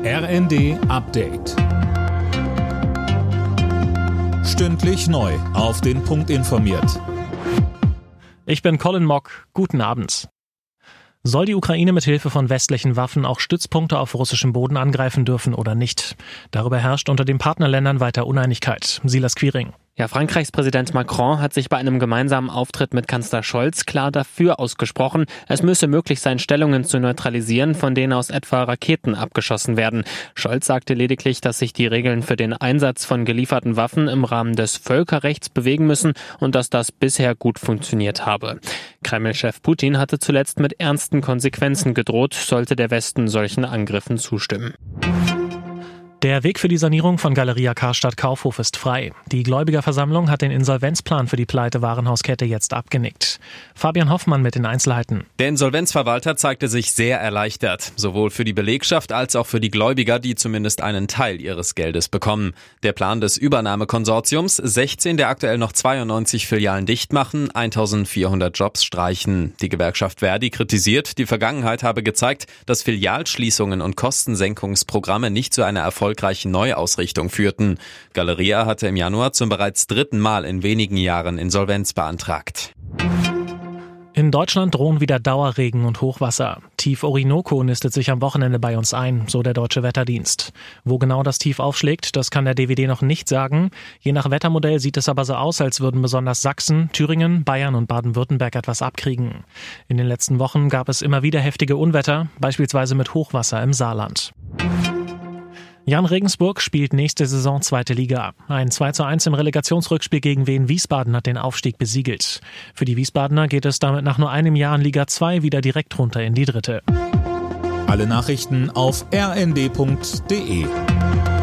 RND Update. Stündlich neu auf den Punkt informiert. Ich bin Colin Mock. Guten Abend. Soll die Ukraine mit Hilfe von westlichen Waffen auch Stützpunkte auf russischem Boden angreifen dürfen oder nicht? Darüber herrscht unter den Partnerländern weiter Uneinigkeit. Silas Quiring. Ja, Frankreichs Präsident Macron hat sich bei einem gemeinsamen Auftritt mit Kanzler Scholz klar dafür ausgesprochen, es müsse möglich sein, Stellungen zu neutralisieren, von denen aus etwa Raketen abgeschossen werden. Scholz sagte lediglich, dass sich die Regeln für den Einsatz von gelieferten Waffen im Rahmen des Völkerrechts bewegen müssen und dass das bisher gut funktioniert habe. Kreml-Chef Putin hatte zuletzt mit ernsten Konsequenzen gedroht, sollte der Westen solchen Angriffen zustimmen. Der Weg für die Sanierung von Galeria Karstadt Kaufhof ist frei. Die Gläubigerversammlung hat den Insolvenzplan für die Pleite-Warenhauskette jetzt abgenickt. Fabian Hoffmann mit den Einzelheiten. Der Insolvenzverwalter zeigte sich sehr erleichtert, sowohl für die Belegschaft als auch für die Gläubiger, die zumindest einen Teil ihres Geldes bekommen. Der Plan des Übernahmekonsortiums, 16 der aktuell noch 92 Filialen dicht machen, 1400 Jobs streichen. Die Gewerkschaft Verdi kritisiert, die Vergangenheit habe gezeigt, dass Filialschließungen und Kostensenkungsprogramme nicht zu einer erfolgreichen Neuausrichtung führten. Galeria hatte im Januar zum bereits dritten Mal in wenigen Jahren Insolvenz beantragt. In Deutschland drohen wieder Dauerregen und Hochwasser. Tief Orinoco nistet sich am Wochenende bei uns ein, so der Deutsche Wetterdienst. Wo genau das Tief aufschlägt, das kann der DWD noch nicht sagen. Je nach Wettermodell sieht es aber so aus, als würden besonders Sachsen, Thüringen, Bayern und Baden-Württemberg etwas abkriegen. In den letzten Wochen gab es immer wieder heftige Unwetter, beispielsweise mit Hochwasser im Saarland. Jan Regensburg spielt nächste Saison 2. Liga. Ein 2:1 im Relegationsrückspiel gegen Wien Wiesbaden hat den Aufstieg besiegelt. Für die Wiesbadener geht es damit nach nur einem Jahr in Liga 2 wieder direkt runter in die 3. Alle Nachrichten auf rnd.de.